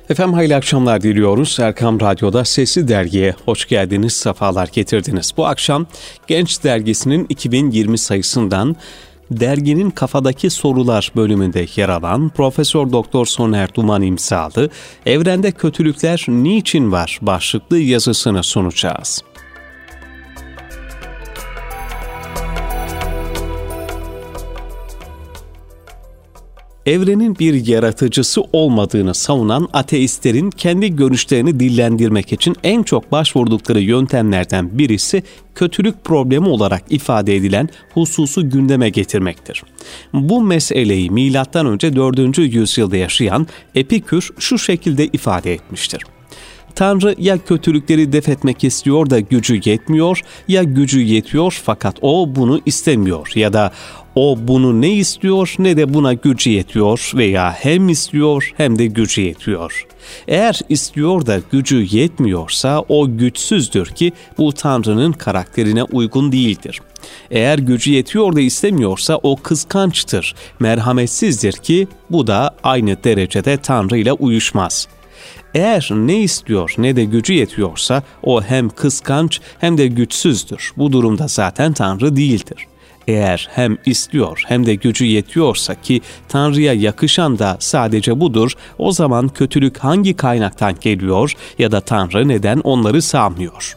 Efendim hayırlı akşamlar diliyoruz. Erkam Radyo'da Sesli Dergi'ye hoş geldiniz, sefalar getirdiniz. Bu akşam Genç Dergisi'nin 2020 sayısından derginin Kafadaki Sorular bölümünde yer alan Profesör Doktor Soner Duman imzalı "Evrende Kötülükler Niçin Var?" başlıklı yazısını sunacağız. Evrenin bir yaratıcısı olmadığını savunan ateistlerin kendi görüşlerini dillendirmek için en çok başvurdukları yöntemlerden birisi kötülük problemi olarak ifade edilen hususu gündeme getirmektir. Bu meseleyi M.Ö. 4. yüzyılda yaşayan Epikür şu şekilde ifade etmiştir. Tanrı ya kötülükleri def etmek istiyor da gücü yetmiyor, ya gücü yetiyor fakat o bunu istemiyor ya da o bunu ne istiyor ne de buna gücü yetiyor veya hem istiyor hem de gücü yetiyor. Eğer istiyor da gücü yetmiyorsa o güçsüzdür ki bu Tanrı'nın karakterine uygun değildir. Eğer gücü yetiyor da istemiyorsa o kıskançtır, merhametsizdir ki bu da aynı derecede Tanrı ile uyuşmaz. Eğer ne istiyor ne de gücü yetiyorsa o hem kıskanç hem de güçsüzdür. Bu durumda zaten Tanrı değildir. Eğer hem istiyor hem de gücü yetiyorsa ki Tanrı'ya yakışan da sadece budur, o zaman kötülük hangi kaynaktan geliyor ya da Tanrı neden onları sağmıyor?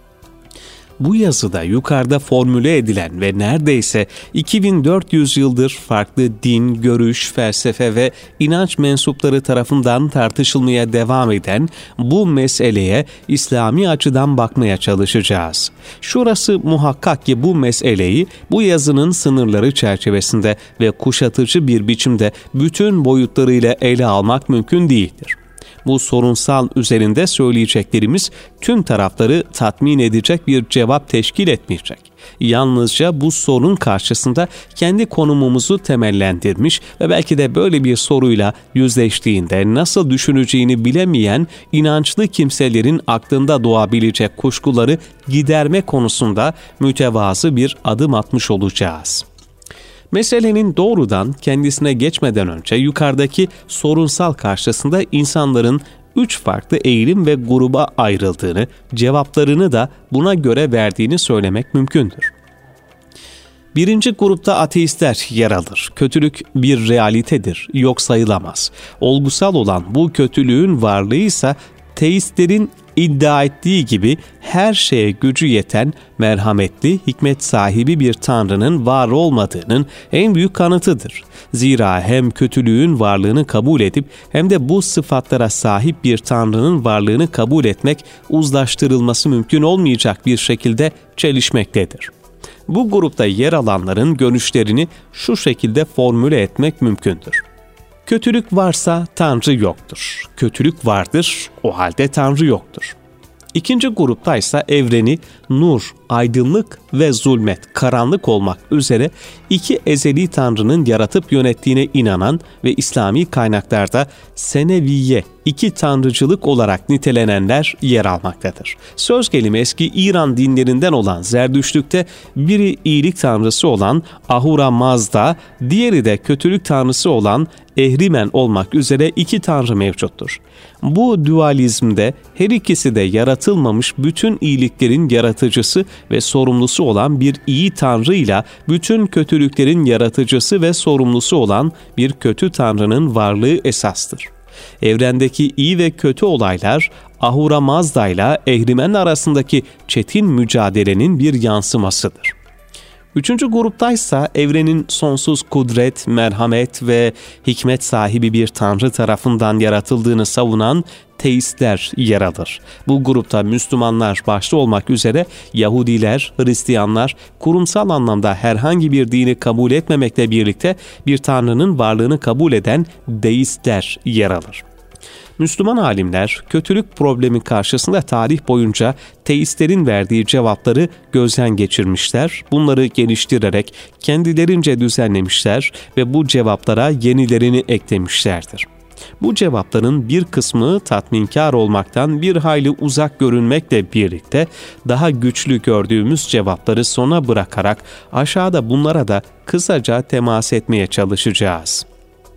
Bu yazıda yukarıda formüle edilen ve neredeyse 2400 yıldır farklı din, görüş, felsefe ve inanç mensupları tarafından tartışılmaya devam eden bu meseleye İslami açıdan bakmaya çalışacağız. Şurası muhakkak ki bu meseleyi bu yazının sınırları çerçevesinde ve kuşatıcı bir biçimde bütün boyutlarıyla ele almak mümkün değildir. Bu sorunsal üzerinde söyleyeceklerimiz tüm tarafları tatmin edecek bir cevap teşkil etmeyecek. Yalnızca bu sorun karşısında kendi konumumuzu temellendirmiş ve belki de böyle bir soruyla yüzleştiğinde nasıl düşüneceğini bilemeyen inançlı kimselerin aklında doğabilecek kuşkuları giderme konusunda mütevazı bir adım atmış olacağız. Meselenin doğrudan kendisine geçmeden önce yukarıdaki sorunsal karşısında insanların 3 farklı eğilim ve gruba ayrıldığını, cevaplarını da buna göre verdiğini söylemek mümkündür. Birinci grupta ateistler yer alır. Kötülük bir realitedir, yok sayılamaz. Olgusal olan bu kötülüğün varlığı ise teistlerin iddia ettiği gibi her şeye gücü yeten, merhametli, hikmet sahibi bir Tanrı'nın var olmadığının en büyük kanıtıdır. Zira hem kötülüğün varlığını kabul edip hem de bu sıfatlara sahip bir Tanrı'nın varlığını kabul etmek uzlaştırılması mümkün olmayacak bir şekilde çelişmektedir. Bu grupta yer alanların görüşlerini şu şekilde formüle etmek mümkündür. Kötülük varsa Tanrı yoktur. Kötülük vardır, o halde Tanrı yoktur. İkinci grupta ise evreni nur, aydınlık ve zulmet, karanlık olmak üzere iki ezeli Tanrı'nın yaratıp yönettiğine inanan ve İslami kaynaklarda seneviye, iki tanrıcılık olarak nitelenenler yer almaktadır. Söz gelimi eski İran dinlerinden olan Zerdüştlük'te biri iyilik tanrısı olan Ahura Mazda, diğeri de kötülük tanrısı olan Ehrimen olmak üzere iki tanrı mevcuttur. Bu dualizmde her ikisi de yaratılmamış bütün iyiliklerin yaratıcısı ve sorumlusu olan bir iyi tanrı ile bütün kötülüklerin yaratıcısı ve sorumlusu olan bir kötü tanrının varlığı esastır. Evrendeki iyi ve kötü olaylar Ahura Mazda ile Ehrimen arasındaki çetin mücadelenin bir yansımasıdır. Üçüncü gruptaysa evrenin sonsuz kudret, merhamet ve hikmet sahibi bir Tanrı tarafından yaratıldığını savunan teistler yer alır. Bu grupta Müslümanlar başta olmak üzere Yahudiler, Hristiyanlar kurumsal anlamda herhangi bir dini kabul etmemekle birlikte bir Tanrı'nın varlığını kabul eden deistler yer alır. Müslüman alimler kötülük problemi karşısında tarih boyunca teistlerin verdiği cevapları gözden geçirmişler, bunları geliştirerek kendilerince düzenlemişler ve bu cevaplara yenilerini eklemişlerdir. Bu cevapların bir kısmı tatminkar olmaktan bir hayli uzak görünmekle birlikte daha güçlü gördüğümüz cevapları sona bırakarak aşağıda bunlara da kısaca temas etmeye çalışacağız.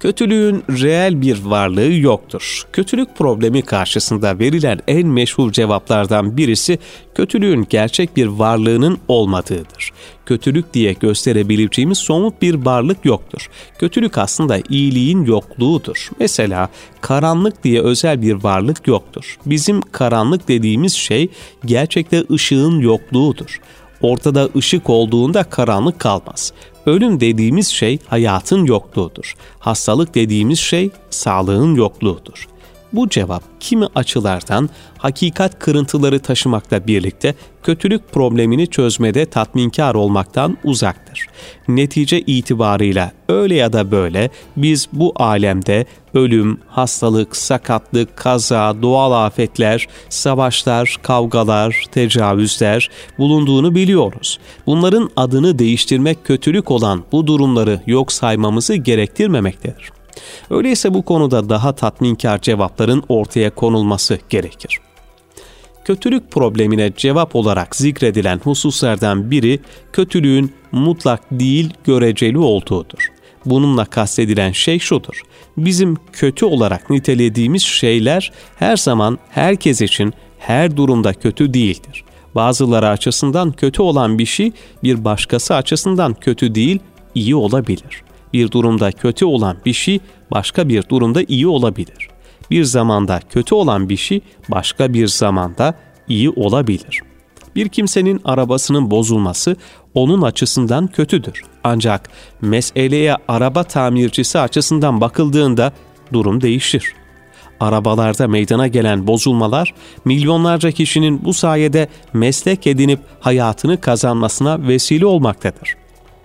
Kötülüğün reel bir varlığı yoktur. Kötülük problemi karşısında verilen en meşhur cevaplardan birisi kötülüğün gerçek bir varlığının olmadığıdır. Kötülük diye gösterebileceğimiz somut bir varlık yoktur. Kötülük aslında iyiliğin yokluğudur. Mesela karanlık diye özel bir varlık yoktur. Bizim karanlık dediğimiz şey gerçekte ışığın yokluğudur. Ortada ışık olduğunda karanlık kalmaz. Ölüm dediğimiz şey hayatın yokluğudur. Hastalık dediğimiz şey sağlığın yokluğudur. Bu cevap kimi açılardan hakikat kırıntıları taşımakla birlikte kötülük problemini çözmede tatminkar olmaktan uzaktır. Netice itibarıyla öyle ya da böyle biz bu alemde ölüm, hastalık, sakatlık, kaza, doğal afetler, savaşlar, kavgalar, tecavüzler bulunduğunu biliyoruz. Bunların adını değiştirmek kötülük olan bu durumları yok saymamızı gerektirmemektedir. Öyleyse bu konuda daha tatminkar cevapların ortaya konulması gerekir. Kötülük problemine cevap olarak zikredilen hususlardan biri kötülüğün mutlak değil göreceli olduğudur. Bununla kastedilen şey şudur: bizim kötü olarak nitelediğimiz şeyler her zaman herkes için her durumda kötü değildir. Bazıları açısından kötü olan bir şey bir başkası açısından kötü değil, iyi olabilir. Bir durumda kötü olan bir şey başka bir durumda iyi olabilir. Bir zamanda kötü olan bir şey başka bir zamanda iyi olabilir. Bir kimsenin arabasının bozulması onun açısından kötüdür. Ancak meseleye araba tamircisi açısından bakıldığında durum değişir. Arabalarda meydana gelen bozulmalar milyonlarca kişinin bu sayede meslek edinip hayatını kazanmasına vesile olmaktadır.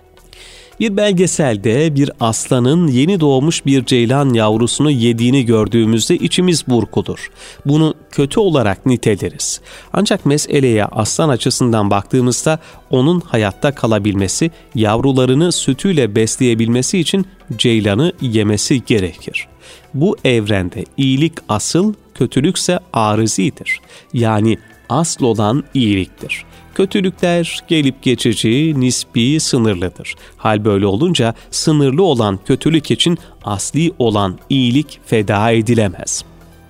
Bir belgeselde bir aslanın yeni doğmuş bir ceylan yavrusunu yediğini gördüğümüzde içimiz burkulur. Bunu kötü olarak niteleriz. Ancak meseleye aslan açısından baktığımızda onun hayatta kalabilmesi, yavrularını sütüyle besleyebilmesi için ceylanı yemesi gerekir. Bu evrende iyilik asıl, kötülükse arızidir. Yani asıl olan iyiliktir. Kötülükler gelip geçici, nispi, sınırlıdır. Hal böyle olunca sınırlı olan kötülük için asli olan iyilik feda edilemez.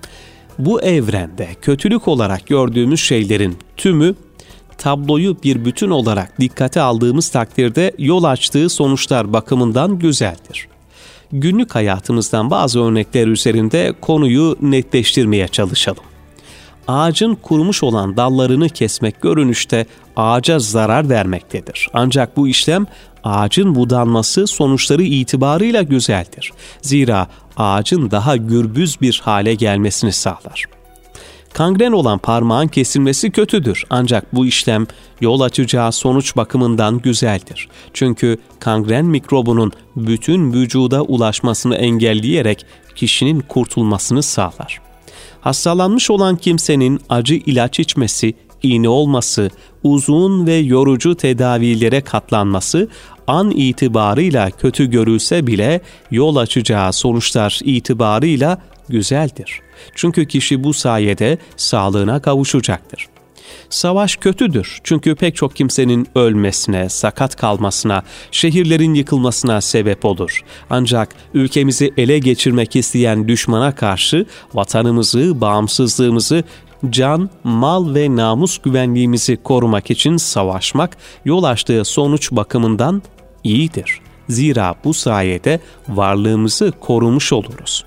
Bu evrende kötülük olarak gördüğümüz şeylerin tümü tabloyu bir bütün olarak dikkate aldığımız takdirde yol açtığı sonuçlar bakımından güzeldir. Günlük hayatımızdan bazı örnekler üzerinde konuyu netleştirmeye çalışalım. Ağacın kurumuş olan dallarını kesmek görünüşte ağaca zarar vermektedir. Ancak bu işlem ağacın budanması sonuçları itibarıyla güzeldir. Zira ağacın daha gürbüz bir hale gelmesini sağlar. Kangren olan parmağın kesilmesi kötüdür. Ancak bu işlem yol açacağı sonuç bakımından güzeldir. Çünkü kangren mikrobunun bütün vücuda ulaşmasını engelleyerek kişinin kurtulmasını sağlar. Hastalanmış olan kimsenin acı ilaç içmesi, iğne olması, uzun ve yorucu tedavilere katlanması an itibarıyla kötü görülse bile yol açacağı sonuçlar itibarıyla güzeldir. Çünkü kişi bu sayede sağlığına kavuşacaktır. Savaş kötüdür çünkü pek çok kimsenin ölmesine, sakat kalmasına, şehirlerin yıkılmasına sebep olur. Ancak ülkemizi ele geçirmek isteyen düşmana karşı vatanımızı, bağımsızlığımızı, can, mal ve namus güvenliğimizi korumak için savaşmak yol açtığı sonuç bakımından iyidir. Zira bu sayede varlığımızı korumuş oluruz.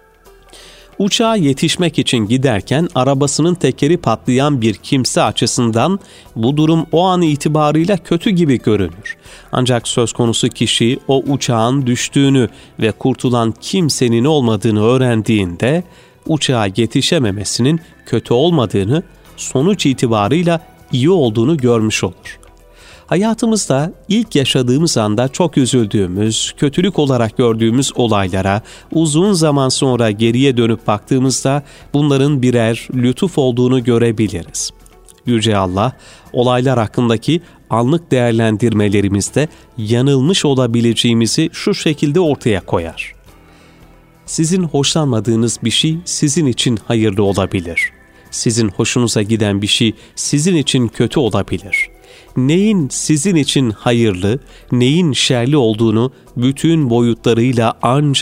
Uçağa yetişmek için giderken arabasının tekeri patlayan bir kimse açısından bu durum o an itibarıyla kötü gibi görünür. Ancak söz konusu kişi o uçağın düştüğünü ve kurtulan kimsenin olmadığını öğrendiğinde uçağa yetişememesinin kötü olmadığını, sonuç itibarıyla iyi olduğunu görmüş olur. Hayatımızda ilk yaşadığımız anda çok üzüldüğümüz, kötülük olarak gördüğümüz olaylara uzun zaman sonra geriye dönüp baktığımızda bunların birer lütuf olduğunu görebiliriz. Yüce Allah, olaylar hakkındaki anlık değerlendirmelerimizde yanılmış olabileceğimizi şu şekilde ortaya koyar. Sizin hoşlanmadığınız bir şey sizin için hayırlı olabilir. Sizin hoşunuza giden bir şey sizin için kötü olabilir. Neyin sizin için hayırlı, neyin şerli olduğunu bütün boyutlarıyla ancak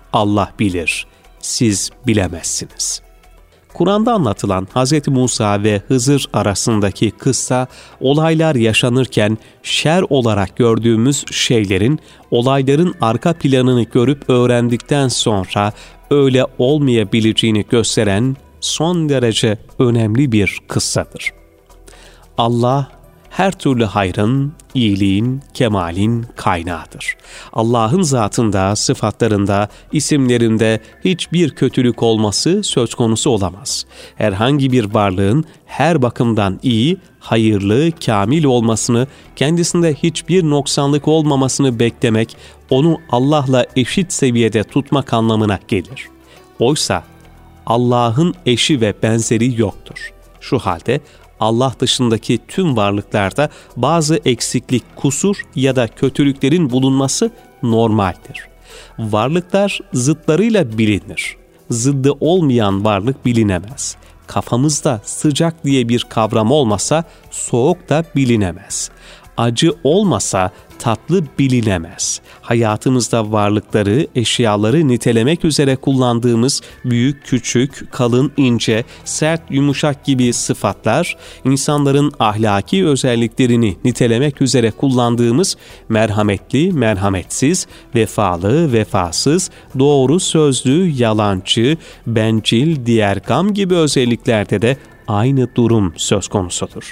Allah bilir, siz bilemezsiniz. Kur'an'da anlatılan Hz. Musa ve Hızır arasındaki kıssa, olaylar yaşanırken şer olarak gördüğümüz şeylerin, olayların arka planını görüp öğrendikten sonra öyle olmayabileceğini gösteren son derece önemli bir kıssadır. Allah, her türlü hayrın, iyiliğin, kemalin kaynağıdır. Allah'ın zatında, sıfatlarında, isimlerinde hiçbir kötülük olması söz konusu olamaz. Herhangi bir varlığın her bakımdan iyi, hayırlı, kamil olmasını, kendisinde hiçbir noksanlık olmamasını beklemek, onu Allah'la eşit seviyede tutmak anlamına gelir. Oysa Allah'ın eşi ve benzeri yoktur. Şu halde Allah dışındaki tüm varlıklarda bazı eksiklik, kusur ya da kötülüklerin bulunması normaldir. Varlıklar zıtlarıyla bilinir. Zıddı olmayan varlık bilinemez. Kafamızda sıcak diye bir kavram olmasa soğuk da bilinemez. Acı olmasa tatlı bilinemez. Hayatımızda varlıkları, eşyaları nitelemek üzere kullandığımız büyük, küçük, kalın, ince, sert, yumuşak gibi sıfatlar, insanların ahlaki özelliklerini nitelemek üzere kullandığımız merhametli, merhametsiz, vefalı, vefasız, doğru sözlü, yalancı, bencil, diğergam gibi özelliklerde de aynı durum söz konusudur.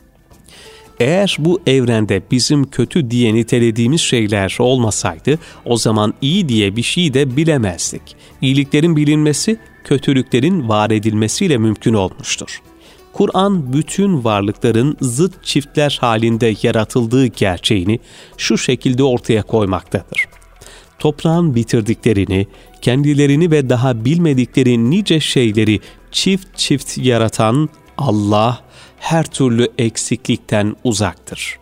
Eğer bu evrende bizim kötü diye nitelediğimiz şeyler olmasaydı, o zaman iyi diye bir şey de bilemezdik. İyiliklerin bilinmesi, kötülüklerin var edilmesiyle mümkün olmuştur. Kur'an, bütün varlıkların zıt çiftler halinde yaratıldığı gerçeğini şu şekilde ortaya koymaktadır. Toprağın bitirdiklerini, kendilerini ve daha bilmedikleri nice şeyleri çift çift yaratan Allah, her türlü eksiklikten uzaktır.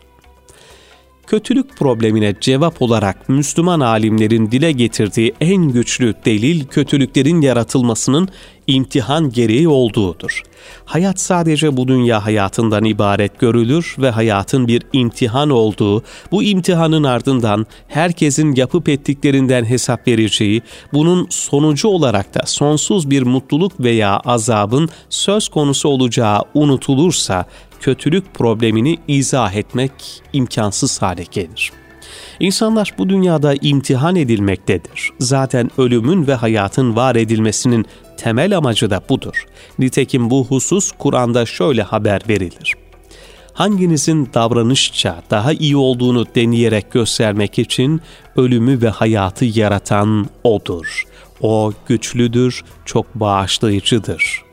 Kötülük problemine cevap olarak Müslüman alimlerin dile getirdiği en güçlü delil, kötülüklerin yaratılmasının imtihan gereği olduğudur. Hayat sadece bu dünya hayatından ibaret görülür ve hayatın bir imtihan olduğu, bu imtihanın ardından herkesin yapıp ettiklerinden hesap vereceği, bunun sonucu olarak da sonsuz bir mutluluk veya azabın söz konusu olacağı unutulursa, kötülük problemini izah etmek imkansız hale gelir. İnsanlar bu dünyada imtihan edilmektedir. Zaten ölümün ve hayatın var edilmesinin temel amacı da budur. Nitekim bu husus Kur'an'da şöyle haber verilir. Hanginizin davranışça daha iyi olduğunu deneyerek göstermek için ölümü ve hayatı yaratan O'dur. O güçlüdür, çok bağışlayıcıdır.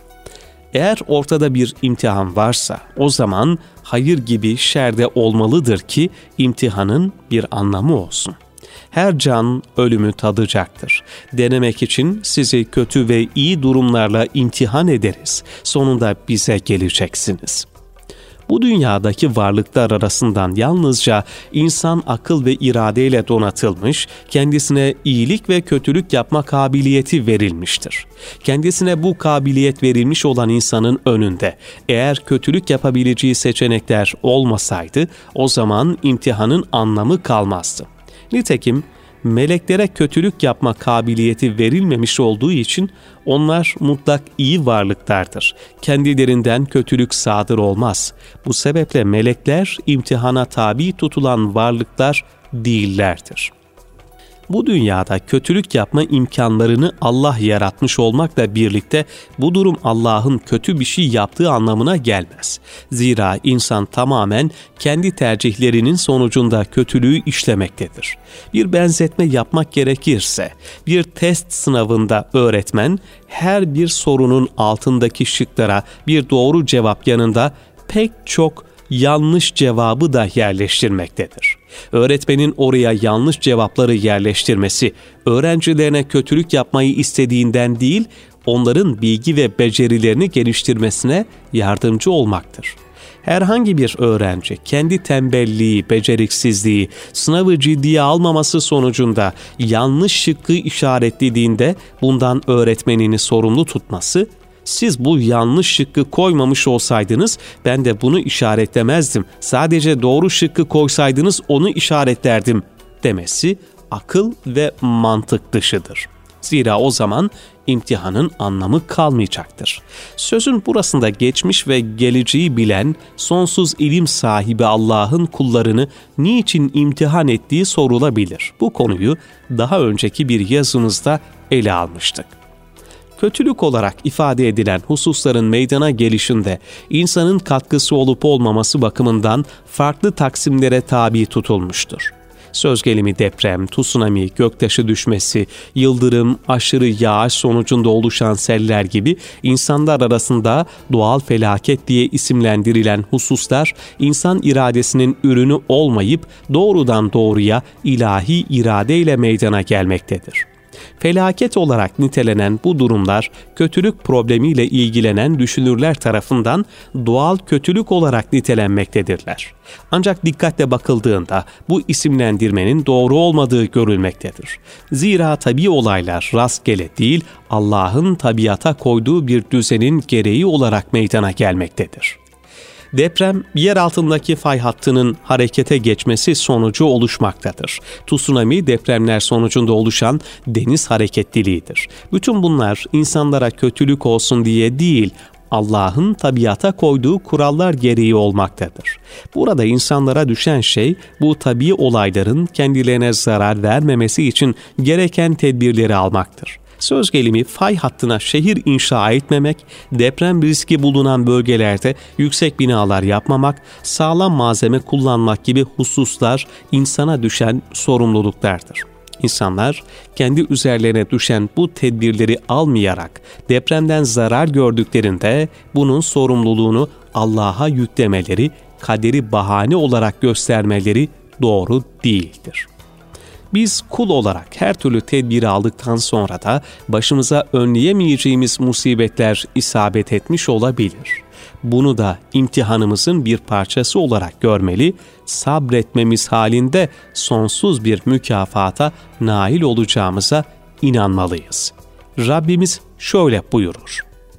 Eğer ortada bir imtihan varsa, o zaman hayır gibi şer de olmalıdır ki imtihanın bir anlamı olsun. Her can ölümü tadacaktır. Denemek için sizi kötü ve iyi durumlarla imtihan ederiz. Sonunda bize geleceksiniz. Bu dünyadaki varlıklar arasından yalnızca insan akıl ve iradeyle donatılmış, kendisine iyilik ve kötülük yapma kabiliyeti verilmiştir. Kendisine bu kabiliyet verilmiş olan insanın önünde eğer kötülük yapabileceği seçenekler olmasaydı, o zaman imtihanın anlamı kalmazdı. Nitekim meleklere kötülük yapma kabiliyeti verilmemiş olduğu için onlar mutlak iyi varlıklardır. Kendilerinden kötülük sadır olmaz. Bu sebeple melekler imtihana tabi tutulan varlıklar değillerdir. Bu dünyada kötülük yapma imkanlarını Allah yaratmış olmakla birlikte bu durum Allah'ın kötü bir şey yaptığı anlamına gelmez. Zira insan tamamen kendi tercihlerinin sonucunda kötülüğü işlemektedir. Bir benzetme yapmak gerekirse, bir test sınavında öğretmen her bir sorunun altındaki şıklara bir doğru cevap yanında pek çok yanlış cevabı da yerleştirmektedir. Öğretmenin oraya yanlış cevapları yerleştirmesi, öğrencilerine kötülük yapmayı istediğinden değil, onların bilgi ve becerilerini geliştirmesine yardımcı olmaktır. Herhangi bir öğrenci kendi tembelliği, beceriksizliği, sınavı ciddiye almaması sonucunda yanlış şıkkı işaretlediğinde bundan öğretmenini sorumlu tutması, siz bu yanlış şıkkı koymamış olsaydınız ben de bunu işaretlemezdim. Sadece doğru şıkkı koysaydınız onu işaretlerdim demesi akıl ve mantık dışıdır. Zira o zaman imtihanın anlamı kalmayacaktır. Sözün burasında geçmiş ve geleceği bilen, sonsuz ilim sahibi Allah'ın kullarını niçin imtihan ettiği sorulabilir. Bu konuyu daha önceki bir yazımızda ele almıştık. Kötülük olarak ifade edilen hususların meydana gelişinde insanın katkısı olup olmaması bakımından farklı taksimlere tabi tutulmuştur. Söz gelimi deprem, tsunami, göktaşı düşmesi, yıldırım, aşırı yağış sonucunda oluşan seller gibi insanlar arasında doğal felaket diye isimlendirilen hususlar insan iradesinin ürünü olmayıp doğrudan doğruya ilahi iradeyle meydana gelmektedir. Felaket olarak nitelenen bu durumlar kötülük problemiyle ilgilenen düşünürler tarafından doğal kötülük olarak nitelenmektedirler. Ancak dikkatle bakıldığında bu isimlendirmenin doğru olmadığı görülmektedir. Zira tabii olaylar rastgele değil, Allah'ın tabiata koyduğu bir düzenin gereği olarak meydana gelmektedir. Deprem, yer altındaki fay hattının harekete geçmesi sonucu oluşmaktadır. Tsunami, depremler sonucunda oluşan deniz hareketliliğidir. Bütün bunlar insanlara kötülük olsun diye değil, Allah'ın tabiata koyduğu kurallar gereği olmaktadır. Burada insanlara düşen şey, bu tabii olayların kendilerine zarar vermemesi için gereken tedbirleri almaktır. Söz gelimi fay hattına şehir inşa etmemek, deprem riski bulunan bölgelerde yüksek binalar yapmamak, sağlam malzeme kullanmak gibi hususlar insana düşen sorumluluklardır. İnsanlar kendi üzerlerine düşen bu tedbirleri almayarak depremden zarar gördüklerinde bunun sorumluluğunu Allah'a yüklemeleri, kaderi bahane olarak göstermeleri doğru değildir. Biz kul olarak her türlü tedbiri aldıktan sonra da başımıza önleyemeyeceğimiz musibetler isabet etmiş olabilir. Bunu da imtihanımızın bir parçası olarak görmeli, sabretmemiz halinde sonsuz bir mükafata nail olacağımıza inanmalıyız. Rabbimiz şöyle buyurur: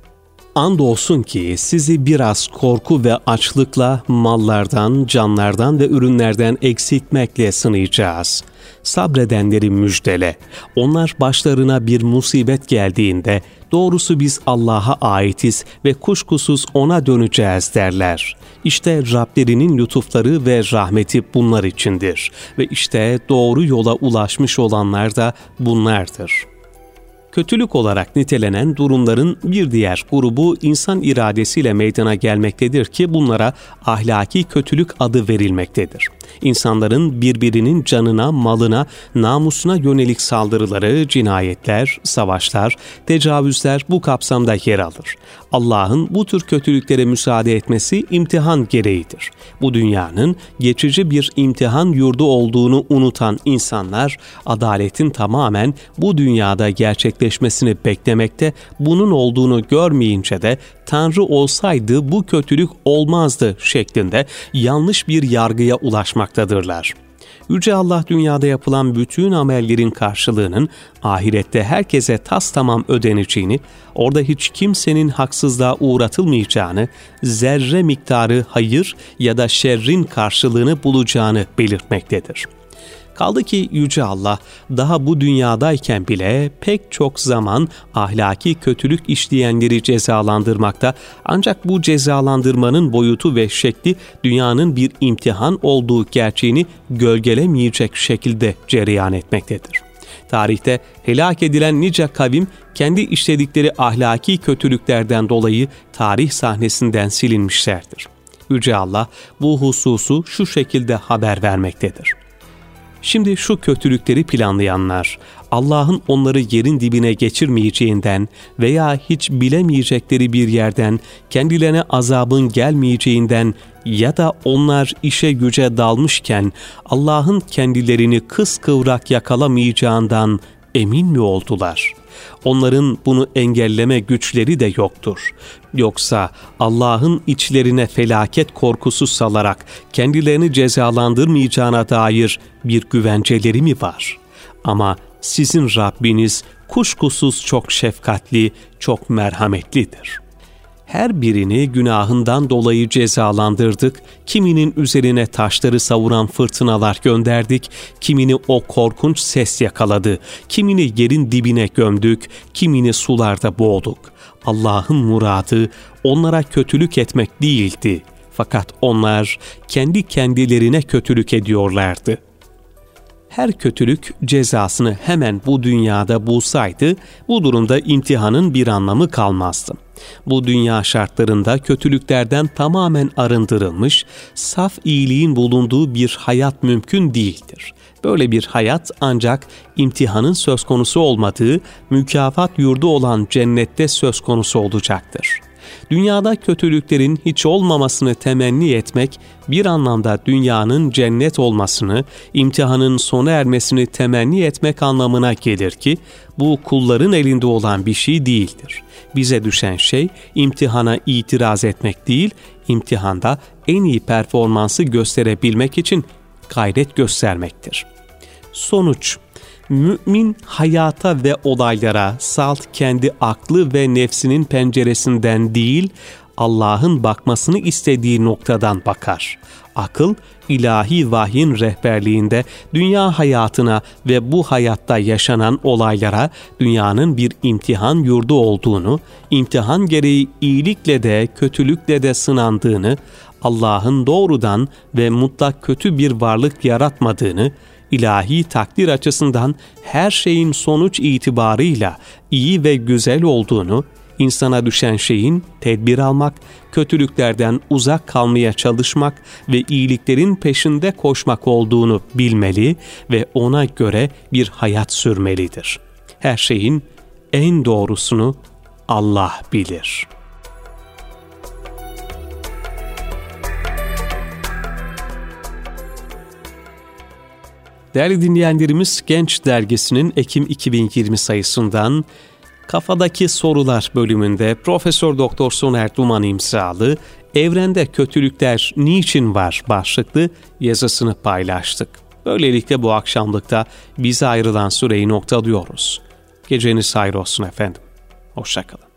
"Andolsun ki sizi biraz korku ve açlıkla, mallardan, canlardan ve ürünlerden eksiltmekle sınayacağız. Sabredenleri müjdele. Onlar başlarına bir musibet geldiğinde, doğrusu biz Allah'a aitiz ve kuşkusuz O'na döneceğiz derler. İşte Rablerinin lütufları ve rahmeti bunlar içindir. Ve işte doğru yola ulaşmış olanlar da bunlardır." Kötülük olarak nitelenen durumların bir diğer grubu insan iradesiyle meydana gelmektedir ki bunlara ahlaki kötülük adı verilmektedir. İnsanların birbirinin canına, malına, namusuna yönelik saldırıları, cinayetler, savaşlar, tecavüzler bu kapsamda yer alır. Allah'ın bu tür kötülüklere müsaade etmesi imtihan gereğidir. Bu dünyanın geçici bir imtihan yurdu olduğunu unutan insanlar, adaletin tamamen bu dünyada gerçekleşmesini beklemekte, bunun olduğunu görmeyince de Tanrı olsaydı bu kötülük olmazdı şeklinde yanlış bir yargıya ulaşmaktadırlar. Yüce Allah dünyada yapılan bütün amellerin karşılığının ahirette herkese tastamam ödeneceğini, orada hiç kimsenin haksızlığa uğratılmayacağını, zerre miktarı hayır ya da şerrin karşılığını bulacağını belirtmektedir. Kaldı ki Yüce Allah daha bu dünyadayken bile pek çok zaman ahlaki kötülük işleyenleri cezalandırmakta, ancak bu cezalandırmanın boyutu ve şekli dünyanın bir imtihan olduğu gerçeğini gölgelemeyecek şekilde cereyan etmektedir. Tarihte helak edilen nice kavim kendi işledikleri ahlaki kötülüklerden dolayı tarih sahnesinden silinmişlerdir. Yüce Allah bu hususu şu şekilde haber vermektedir: "Şimdi şu kötülükleri planlayanlar, Allah'ın onları yerin dibine geçirmeyeceğinden veya hiç bilemeyecekleri bir yerden, kendilerine azabın gelmeyeceğinden ya da onlar işe güce dalmışken Allah'ın kendilerini kıskıvrak yakalamayacağından emin mi oldular? Onların bunu engelleme güçleri de yoktur. Yoksa Allah'ın içlerine felaket korkusu salarak kendilerini cezalandırmayacağına dair bir güvenceleri mi var? Ama sizin Rabbiniz kuşkusuz çok şefkatli, çok merhametlidir." Her birini günahından dolayı cezalandırdık. Kiminin üzerine taşları savuran fırtınalar gönderdik. Kimini o korkunç ses yakaladı. Kimini yerin dibine gömdük. Kimini sularda boğduk. Allah'ın muradı onlara kötülük etmek değildi. Fakat onlar kendi kendilerine kötülük ediyorlardı. Her kötülük cezasını hemen bu dünyada bulsaydı, bu durumda imtihanın bir anlamı kalmazdı. Bu dünya şartlarında kötülüklerden tamamen arındırılmış, saf iyiliğin bulunduğu bir hayat mümkün değildir. Böyle bir hayat ancak imtihanın söz konusu olmadığı, mükafat yurdu olan cennette söz konusu olacaktır. Dünyada kötülüklerin hiç olmamasını temenni etmek, bir anlamda dünyanın cennet olmasını, imtihanın sona ermesini temenni etmek anlamına gelir ki, bu kulların elinde olan bir şey değildir. Bize düşen şey, imtihana itiraz etmek değil, imtihanda en iyi performansı gösterebilmek için gayret göstermektir. Sonuç: mümin hayata ve olaylara salt kendi aklı ve nefsinin penceresinden değil, Allah'ın bakmasını istediği noktadan bakar. Akıl, ilahi vahyin rehberliğinde dünya hayatına ve bu hayatta yaşanan olaylara dünyanın bir imtihan yurdu olduğunu, imtihan gereği iyilikle de kötülükle de sınandığını, Allah'ın doğrudan ve mutlak kötü bir varlık yaratmadığını, ilahi takdir açısından her şeyin sonuç itibarıyla iyi ve güzel olduğunu, insana düşen şeyin tedbir almak, kötülüklerden uzak kalmaya çalışmak ve iyiliklerin peşinde koşmak olduğunu bilmeli ve ona göre bir hayat sürmelidir. Her şeyin en doğrusunu Allah bilir. Değerli dinleyenlerimiz, Genç Dergisi'nin Ekim 2020 sayısından Kafadaki Sorular bölümünde Profesör Doktor Soner Duman imzalı "Evrende kötülükler niçin var?" başlıklı yazısını paylaştık. Böylelikle bu akşamlıkta bize ayrılan süreyi noktalıyoruz. Geceniz hayır olsun efendim. Hoşça kalın.